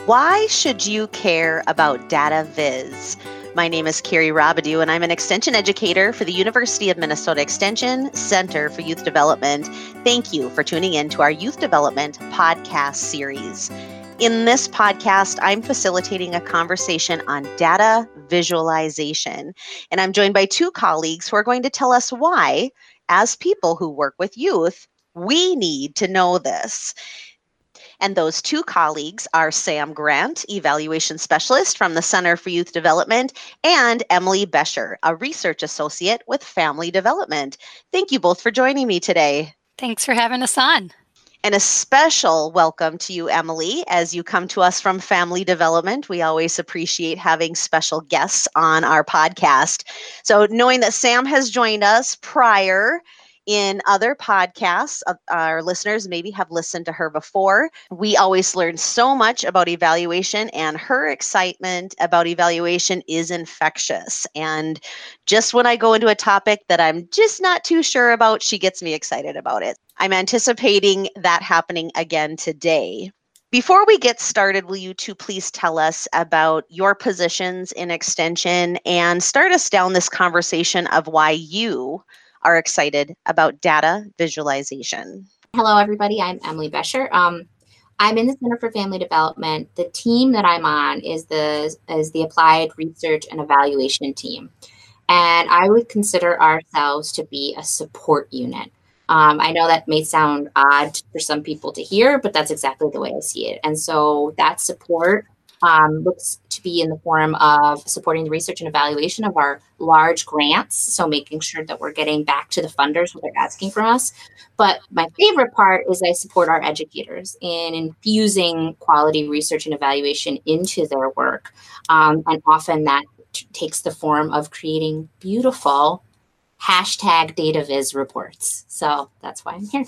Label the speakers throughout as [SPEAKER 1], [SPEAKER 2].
[SPEAKER 1] Why should you care about Data Viz? My name is Carrie Robidoux, and I'm an Extension Educator for the University of Minnesota Extension Center for Youth Development. Thank you for tuning in to our Youth Development podcast series. In this podcast, I'm facilitating a conversation on data visualization, and I'm joined by two colleagues who are going to tell us why, as people who work with youth, we need to know this. And those two colleagues are Sam Grant, Evaluation Specialist from the Center for Youth Development, and Emily Bescher, a Research Associate with Family Development. Thank you both for joining me today.
[SPEAKER 2] Thanks for having us on.
[SPEAKER 1] And a special welcome to you, Emily, as you come to us from Family Development. We always appreciate having special guests on our podcast. So knowing that Sam has joined us prior in other podcasts, our listeners maybe have listened to her before. We always learn so much about evaluation, and her excitement about evaluation is infectious. And just when I go into a topic that I'm just not too sure about, she gets me excited about it. I'm anticipating that happening again today. Before we get started, will you two please tell us about your positions in Extension and start us down this conversation of why you are excited about data visualization?
[SPEAKER 3] Hello, everybody. I'm Emily Bescher. I'm in the Center for Family Development. The team that I'm on is the Applied Research and Evaluation team. And I would consider ourselves to be a support unit. I know that may sound odd for some people to hear, but that's exactly the way I see it. And so that support looks to be in the form of supporting the research and evaluation of our large grants. So making sure that we're getting back to the funders what they're asking from us. But my favorite part is I support our educators in infusing quality research and evaluation into their work. And often that takes the form of creating beautiful #DataViz reports. So that's why I'm here.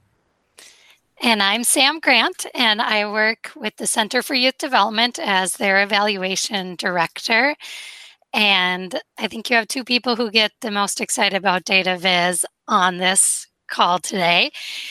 [SPEAKER 2] And I'm Sam Grant, and I work with the Center for Youth Development as their evaluation director. And I think you have two people who get the most excited about Data Viz on this call today.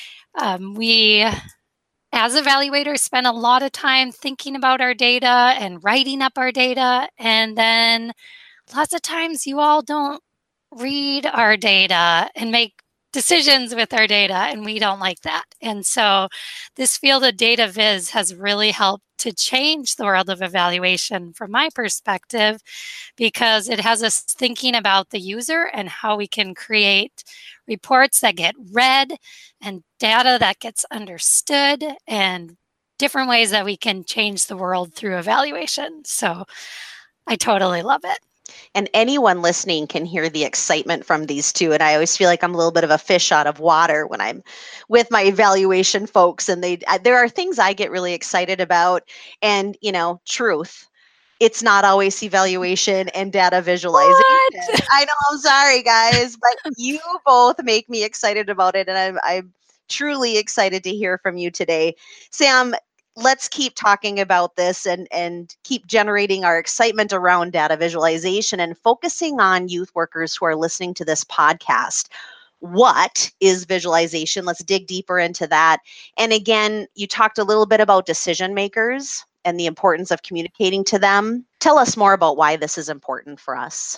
[SPEAKER 2] We, as evaluators, spend a lot of time thinking about our data and writing up our data. And then lots of times you all don't read our data and make decisions with our data, and we don't like that. And so this field of Data Viz has really helped to change the world of evaluation from my perspective, because it has us thinking about the user and how we can create reports that get read and data that gets understood and different ways that we can change the world through evaluation. So I totally love it.
[SPEAKER 1] And anyone listening can hear the excitement from these two. And I always feel like I'm a little bit of a fish out of water when I'm with my evaluation folks. And there are things I get really excited about. And, truth. It's not always evaluation and data visualization.
[SPEAKER 2] What?
[SPEAKER 1] I know, I'm sorry, guys, but you both make me excited about it. And I'm truly excited to hear from you today. Sam, let's keep talking about this and keep generating our excitement around data visualization and focusing on youth workers who are listening to this podcast. What is visualization? Let's dig deeper into that. And again, you talked a little bit about decision makers and the importance of communicating to them. Tell us more about why this is important for us.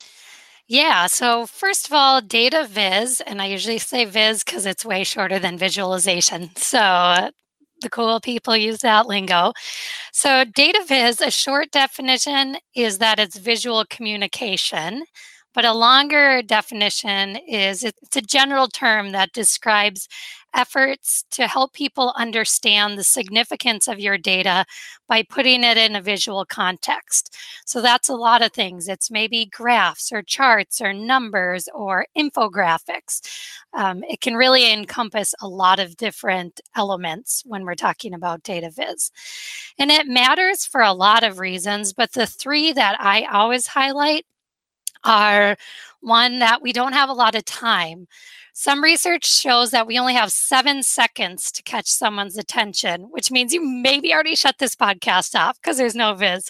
[SPEAKER 2] Yeah, so first of all, Data Viz, and I usually say Viz because it's way shorter than visualization. So the cool people use that lingo. So Data Viz, a short definition is that it's visual communication, but a longer definition is it's a general term that describes efforts to help people understand the significance of your data by putting it in a visual context. So that's a lot of things. It's maybe graphs or charts or numbers or infographics. It can really encompass a lot of different elements when we're talking about Data Viz. And it matters for a lot of reasons, but the three that I always highlight are one, that we don't have a lot of time. Some research shows that we only have 7 seconds to catch someone's attention, which means you maybe already shut this podcast off because there's no viz.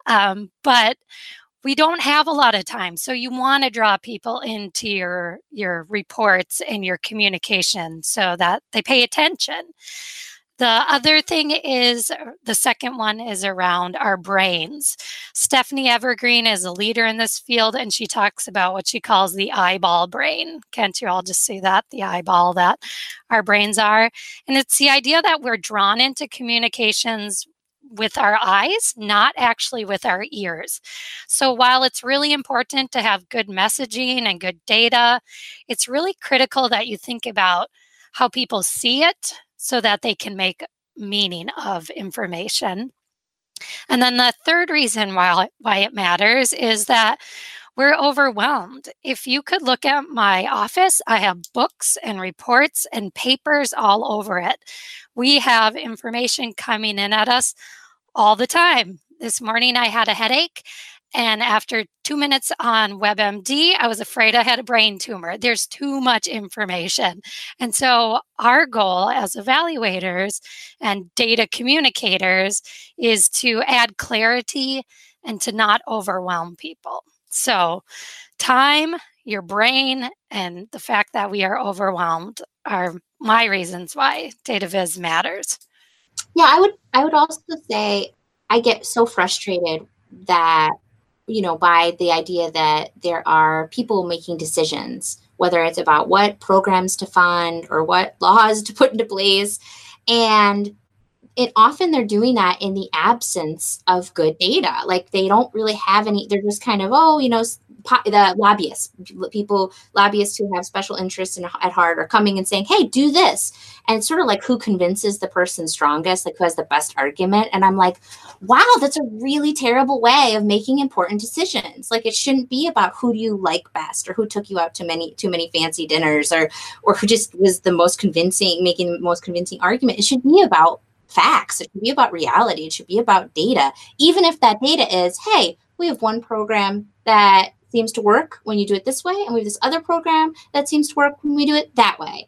[SPEAKER 2] But we don't have a lot of time. So you want to draw people into your reports and your communication so that they pay attention. The other thing is, the second one is around our brains. Stephanie Evergreen is a leader in this field, and she talks about what she calls the eyeball brain. Can't you all just see that? The eyeball that our brains are. And it's the idea that we're drawn into communications with our eyes, not actually with our ears. So while it's really important to have good messaging and good data, it's really critical that you think about how people see it so that they can make meaning of information. And then the third reason why it matters is that we're overwhelmed. If you could look at my office, I have books and reports and papers all over it. We have information coming in at us all the time. This morning I had a headache, and after 2 minutes on WebMD, I was afraid I had a brain tumor. There's too much information. And so our goal as evaluators and data communicators is to add clarity and to not overwhelm people. So time, your brain, and the fact that we are overwhelmed are my reasons why data viz matters.
[SPEAKER 3] Yeah, I would also say I get so frustrated that, by the idea that there are people making decisions, whether it's about what programs to fund or what laws to put into place. And often they're doing that in the absence of good data. Like they don't really have any, they're just kind of, the lobbyists who have special interests at heart are coming and saying, hey, do this. And it's sort of like who convinces the person strongest, like who has the best argument. And I'm like, wow, that's a really terrible way of making important decisions. Like it shouldn't be about who do you like best or who took you out to too many fancy dinners or who just was the most convincing, making the most convincing argument. It should be about facts. It should be about reality. It should be about data. Even if that data is, hey, we have one program that seems to work when you do it this way, and we have this other program that seems to work when we do it that way.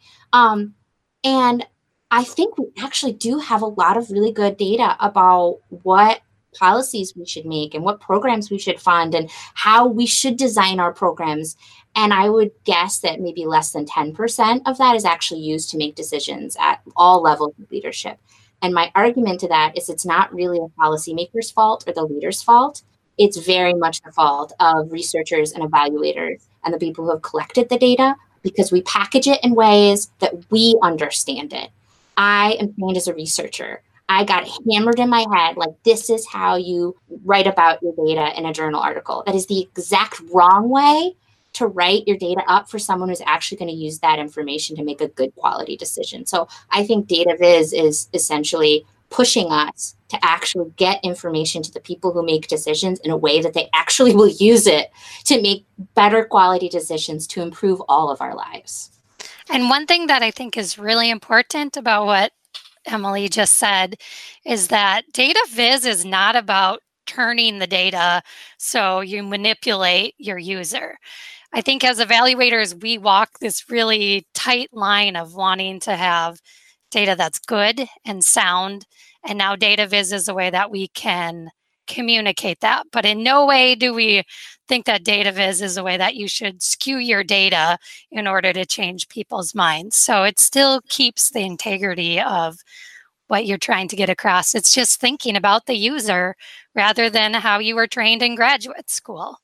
[SPEAKER 3] And I think we actually do have a lot of really good data about what policies we should make and what programs we should fund and how we should design our programs. And I would guess that maybe less than 10% of that is actually used to make decisions at all levels of leadership. And my argument to that is it's not really a policymaker's fault or the leader's fault. It's very much the fault of researchers and evaluators and the people who have collected the data, because we package it in ways that we understand it. I am trained as a researcher. I got hammered in my head, like this is how you write about your data in a journal article. That is the exact wrong way to write your data up for someone who's actually going to use that information to make a good quality decision. So I think data viz is essentially pushing us to actually get information to the people who make decisions in a way that they actually will use it to make better quality decisions to improve all of our lives.
[SPEAKER 2] And one thing that I think is really important about what Emily just said is that data viz is not about turning the data so you manipulate your user. I think as evaluators, we walk this really tight line of wanting to have data that's good and sound. And now data viz is a way that we can communicate that. But in no way do we think that data viz is a way that you should skew your data in order to change people's minds. So it still keeps the integrity of what you're trying to get across. It's just thinking about the user rather than how you were trained in graduate school.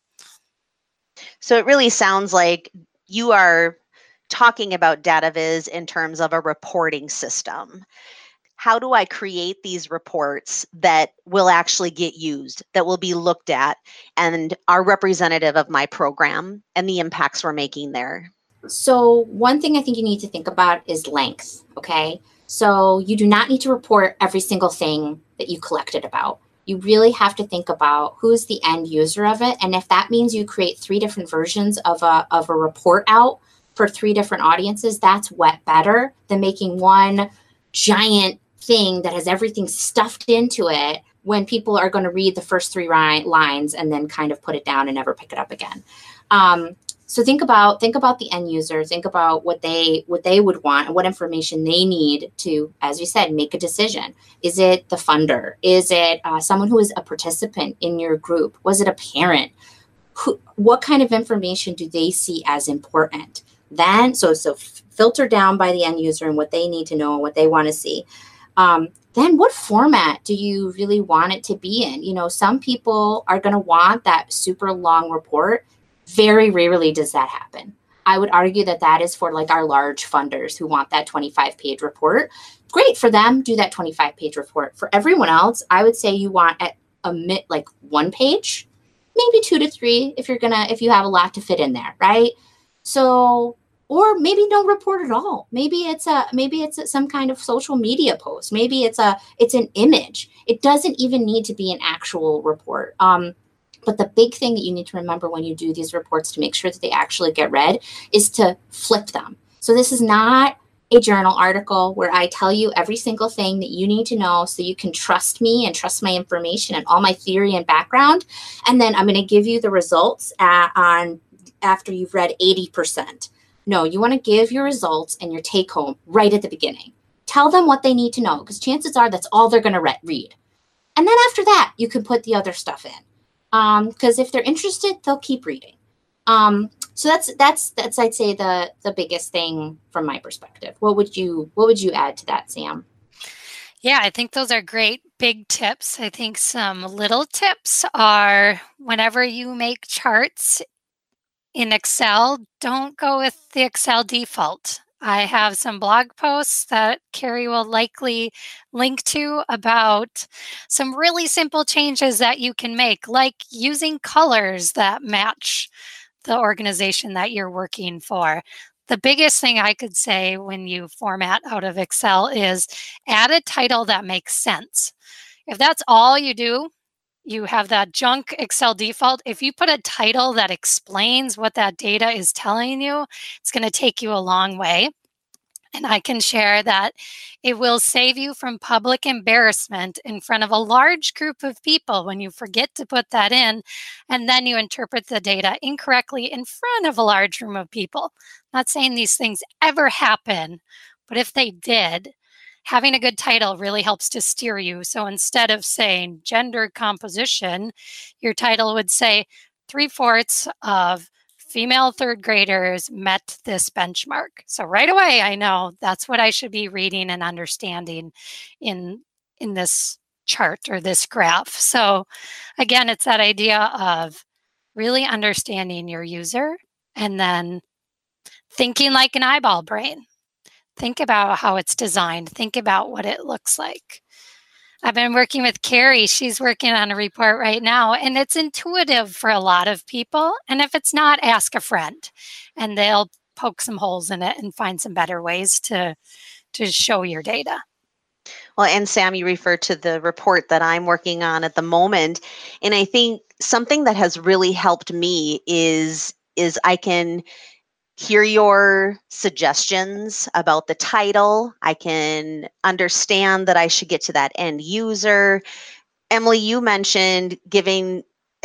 [SPEAKER 1] So it really sounds like you are talking about data viz in terms of a reporting system. How do I create these reports that will actually get used, that will be looked at and are representative of my program and the impacts we're making there?
[SPEAKER 3] So one thing I think you need to think about is length, okay? So you do not need to report every single thing that you collected about. You really have to think about who is the end user of it. And if that means you create 3 different versions of a report out for 3 different audiences, that's better than making one giant thing that has everything stuffed into it when people are going to read the first 3 lines and then kind of put it down and never pick it up again. So think about the end user, think about what they would want and what information they need to, as you said, make a decision. Is it the funder? Is it someone who is a participant in your group? Was it a parent? What kind of information do they see as important? Then, so filter down by the end user and what they need to know and what they want to see. Then what format do you really want it to be in? You know, some people are going to want that super long report. Very rarely does that happen. I would argue that that is for like our large funders who want that 25-page report. Great for them, do that 25-page report. For everyone else, I would say you want at like 1 page, maybe 2 to 3 if you have a lot to fit in there, right? So, or maybe no report at all. Maybe it's some kind of social media post. Maybe it's an image. It doesn't even need to be an actual report. But the big thing that you need to remember when you do these reports to make sure that they actually get read is to flip them. So this is not a journal article where I tell you every single thing that you need to know so you can trust me and trust my information and all my theory and background. And then I'm going to give you the results after you've read 80%. No, you want to give your results and your take home right at the beginning. Tell them what they need to know because chances are that's all they're going to read. And then after that, you can put the other stuff in. Because if they're interested, they'll keep reading. So that's I'd say the biggest thing from my perspective. What would you add to that, Sam?
[SPEAKER 2] Yeah, I think those are great big tips. I think some little tips are whenever you make charts in Excel, don't go with the Excel default. I have some blog posts that Carrie will likely link to about some really simple changes that you can make, like using colors that match the organization that you're working for. The biggest thing I could say when you format out of Excel is add a title that makes sense. If that's all you do, you have that junk Excel default. If you put a title that explains what that data is telling you, it's going to take you a long way. And I can share that it will save you from public embarrassment in front of a large group of people when you forget to put that in, and then you interpret the data incorrectly in front of a large room of people. I'm not saying these things ever happen, but if they did, having a good title really helps to steer you. So instead of saying gender composition, your title would say 3/4 of female third graders met this benchmark. So right away, I know that's what I should be reading and understanding in this chart or this graph. So again, it's that idea of really understanding your user and then thinking like an eyeball brain. Think about how it's designed. Think about what it looks like. I've been working with Carrie. She's working on a report right now, and it's intuitive for a lot of people. And if it's not, ask a friend, and they'll poke some holes in it and find some better ways to show your data.
[SPEAKER 1] Well, and Sam, you refer to the report that I'm working on at the moment. And I think something that has really helped me is I can hear your suggestions about the title. I can understand that I should get to that end user. Emily, you mentioned giving,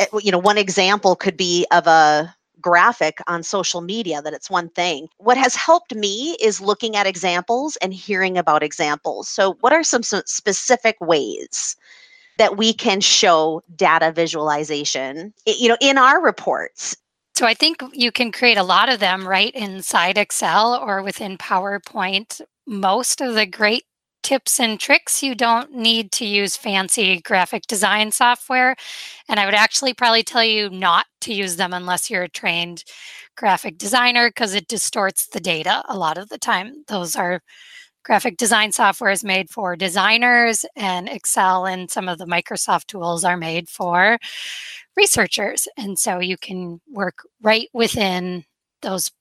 [SPEAKER 1] one example could be of a graphic on social media, that it's one thing. What has helped me is looking at examples and hearing about examples. So what are some specific ways that we can show data visualization, in our reports?
[SPEAKER 2] So I think you can create a lot of them right inside Excel or within PowerPoint. Most of the great tips and tricks, you don't need to use fancy graphic design software. And I would actually probably tell you not to use them unless you're a trained graphic designer because it distorts the data a lot of the time. Those are graphic design software is made for designers, and Excel and some of the Microsoft tools are made for researchers. And so you can work right within those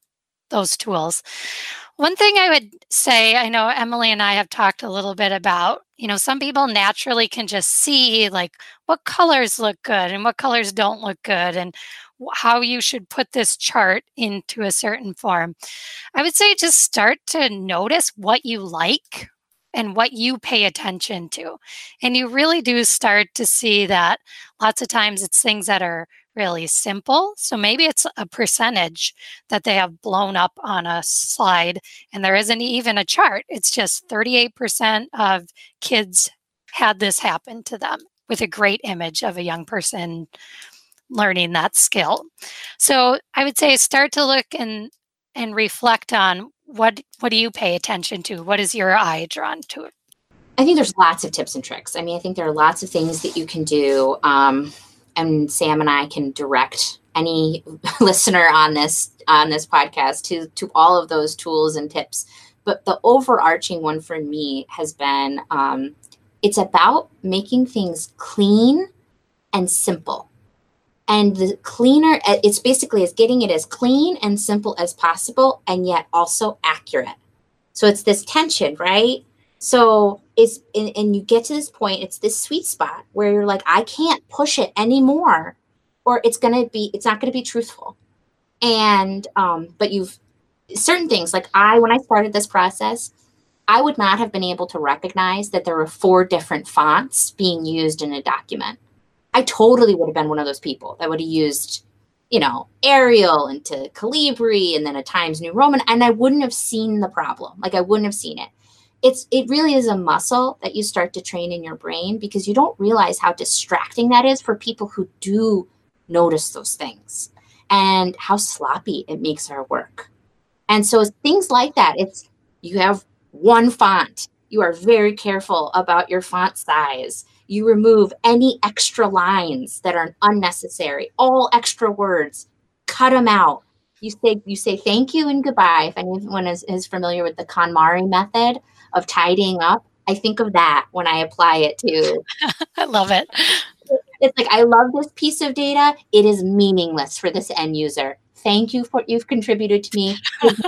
[SPEAKER 2] tools. One thing I would say, I know Emily and I have talked a little bit about, some people naturally can just see like what colors look good and what colors don't look good and how you should put this chart into a certain form. I would say just start to notice what you like and what you pay attention to. And you really do start to see that lots of times it's things that are really simple. So maybe it's a percentage that they have blown up on a slide and there isn't even a chart. It's just 38% of kids had this happen to them with a great image of a young person learning that skill. So I would say start to look and reflect on what do you pay attention to? What is your eye drawn to?
[SPEAKER 3] I think there's lots of tips and tricks. I mean, I think there are lots of things that you can do. And Sam and I can direct any listener on this podcast to all of those tools and tips. But the overarching one for me has been, it's about making things clean and simple. And the cleaner, it's basically as getting it as clean and simple as possible, and yet also accurate. So it's this tension, right? So it's, and you get to this point, it's this sweet spot where you're like, I can't push it anymore, or it's not going to be truthful. And, but certain things, like when I started this process, I would not have been able to recognize that there were 4 different fonts being used in a document. I totally would have been one of those people that would have used, Arial into Calibri and then a Times New Roman, and I wouldn't have seen the problem. Like I wouldn't have seen it. It really is a muscle that you start to train in your brain, because you don't realize how distracting that is for people who do notice those things, and how sloppy it makes our work. And so things like that, you have one font. You are very careful about your font size. You remove any extra lines that are unnecessary, all extra words, cut them out. You say thank you and goodbye. If anyone is familiar with the KonMari method of tidying up, I think of that when I apply it to.
[SPEAKER 2] I love it.
[SPEAKER 3] It's like, I love this piece of data. It is meaningless for this end user. Thank you for you've contributed to me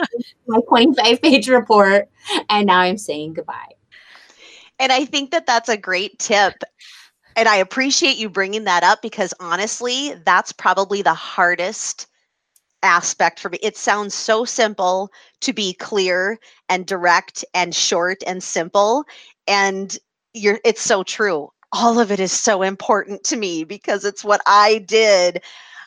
[SPEAKER 3] my 25-page report, and now I'm saying goodbye.
[SPEAKER 1] And I think that that's a great tip. And I appreciate you bringing that up, because honestly, that's probably the hardest aspect for me. It sounds so simple to be clear and direct and short and simple. And it's so true. All of it is so important to me because it's what I did.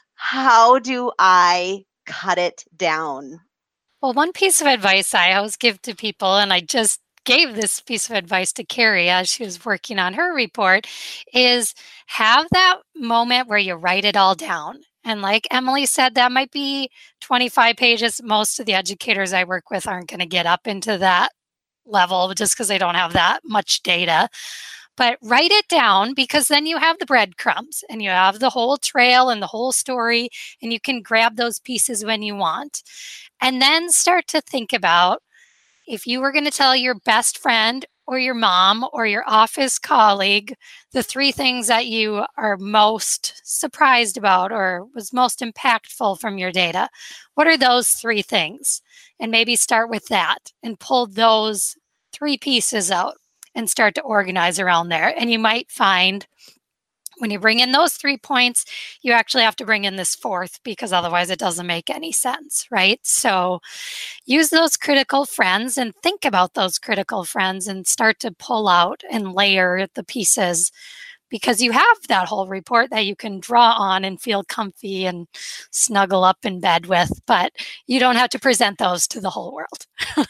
[SPEAKER 1] How do I cut it down?
[SPEAKER 2] Well, one piece of advice I always give to people, and I just gave this piece of advice to Carrie as she was working on her report, is have that moment where you write it all down. And like Emily said, that might be 25 pages. Most of the educators I work with aren't going to get up into that level just because they don't have that much data. But write it down, because then you have the breadcrumbs and you have the whole trail and the whole story, and you can grab those pieces when you want. And then start to think about, if you were going to tell your best friend or your mom or your office colleague the 3 things that you are most surprised about or was most impactful from your data, what are those 3 things? And maybe start with that and pull those 3 pieces out and start to organize around there. And you might find when you bring in those 3 points, you actually have to bring in this 4th, because otherwise it doesn't make any sense, right? So use those critical friends and think about those critical friends and start to pull out and layer the pieces, because you have that whole report that you can draw on and feel comfy and snuggle up in bed with, but you don't have to present those to the whole world.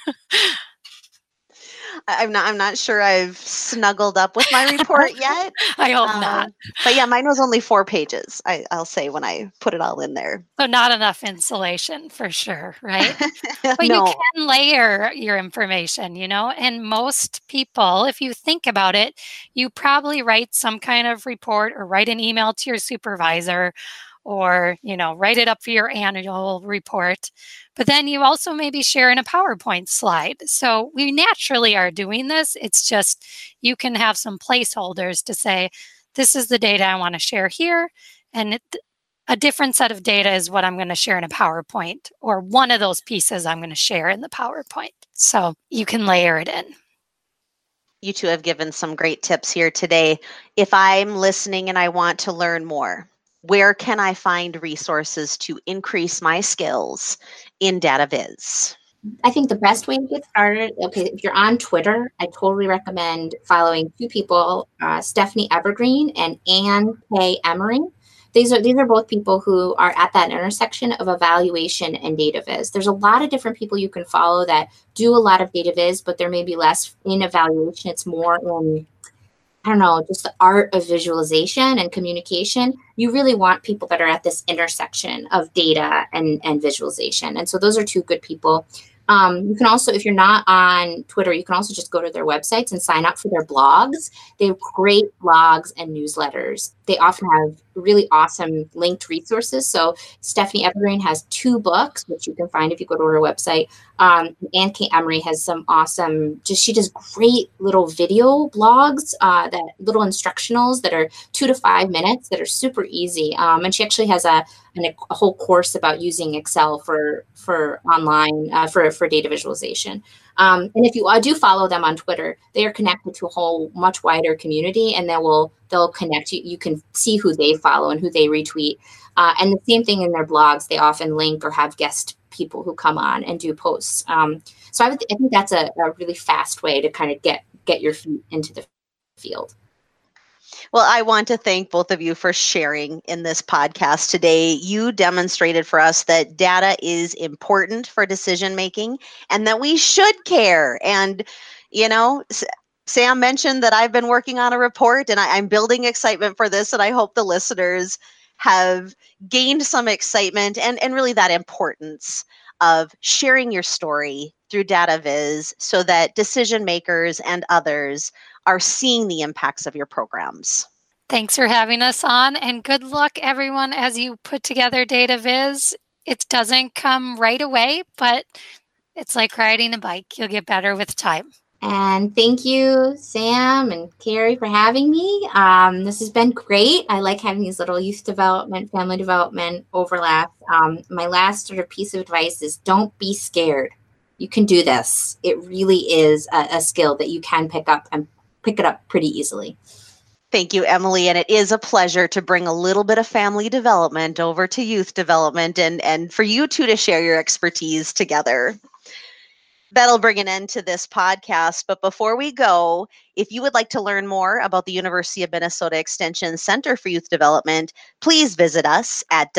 [SPEAKER 1] I'm not sure I've snuggled up with my report yet.
[SPEAKER 2] I hope not.
[SPEAKER 1] But yeah, mine was only 4 pages, I'll say, when I put it all in there.
[SPEAKER 2] So not enough insulation for sure, right? But
[SPEAKER 1] No.
[SPEAKER 2] you can layer your information, and most people, if you think about it, you probably write some kind of report or write an email to your supervisor, or, write it up for your annual report. But then you also maybe share in a PowerPoint slide. So we naturally are doing this. It's just you can have some placeholders to say, this is the data I want to share here. And a different set of data is what I'm going to share in a PowerPoint, or one of those pieces I'm going to share in the PowerPoint. So you can layer it in.
[SPEAKER 1] You two have given some great tips here today. If I'm listening and I want to learn more, where can I find resources to increase my skills in DataViz?
[SPEAKER 3] I think the best way to get started, if you're on Twitter, I totally recommend following 2 people, Stephanie Evergreen and Anne K. Emmering. These are both people who are at that intersection of evaluation and DataViz. There's a lot of different people you can follow that do a lot of DataViz, but there may be less in evaluation. It's more in, just the art of visualization and communication. You really want people that are at this intersection of data and visualization. And so those are 2 good people. You can also, if you're not on Twitter, you can also just go to their websites and sign up for their blogs. They have great blogs and newsletters. They often have really awesome linked resources. So Stephanie Evergreen has 2 books, which you can find if you go to her website. Ann K. Emery has some awesome, she does great little video blogs, that little instructionals that are 2 to 5 minutes that are super easy. And she actually has a whole course about using Excel for online, for data visualization. And if you do follow them on Twitter, they are connected to a whole much wider community, and they'll connect you. You can see who they follow and who they retweet. And the same thing in their blogs. They often link or have guest people who come on and do posts. So I think that's a really fast way to kind of get your feet into the field.
[SPEAKER 1] Well, I want to thank both of you for sharing in this podcast today. You demonstrated for us that data is important for decision making and that we should care. And, Sam mentioned that I've been working on a report, and I'm building excitement for this, and I hope the listeners have gained some excitement and really that importance of sharing your story through DataViz so that decision makers and others are seeing the impacts of your programs.
[SPEAKER 2] Thanks for having us on, and good luck, everyone, as you put together DataViz. It doesn't come right away, but it's like riding a bike. You'll get better with time.
[SPEAKER 3] And thank you, Sam and Carrie, for having me. This has been great. I like having these little youth development, family development overlaps. My last sort of piece of advice is don't be scared. You can do this. It really is a skill that you can pick up and pick it up pretty easily.
[SPEAKER 1] Thank you, Emily. And it is a pleasure to bring a little bit of family development over to youth development and for you two to share your expertise together. That'll bring an end to this podcast. But before we go, if you would like to learn more about the University of Minnesota Extension Center for Youth Development, please visit us at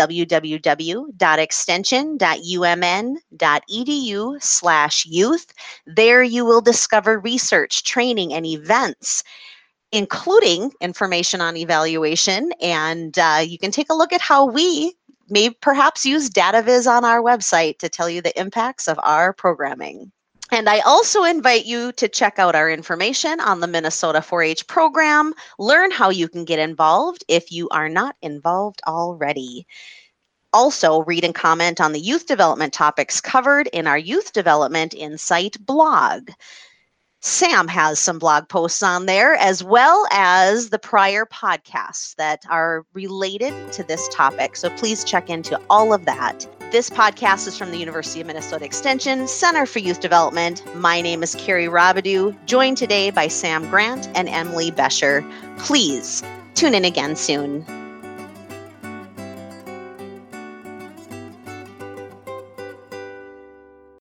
[SPEAKER 1] www.extension.umn.edu/youth. There you will discover research, training, and events, including information on evaluation. And you can take a look at how we may perhaps use DataViz on our website to tell you the impacts of our programming. And I also invite you to check out our information on the Minnesota 4-H program, learn how you can get involved if you are not involved already. Also, read and comment on the youth development topics covered in our Youth Development Insight blog. Sam has some blog posts on there, as well as the prior podcasts that are related to this topic. So please check into all of that. This podcast is from the University of Minnesota Extension Center for Youth Development. My name is Carrie Robidoux, joined today by Sam Grant and Emily Bescher. Please tune in again soon.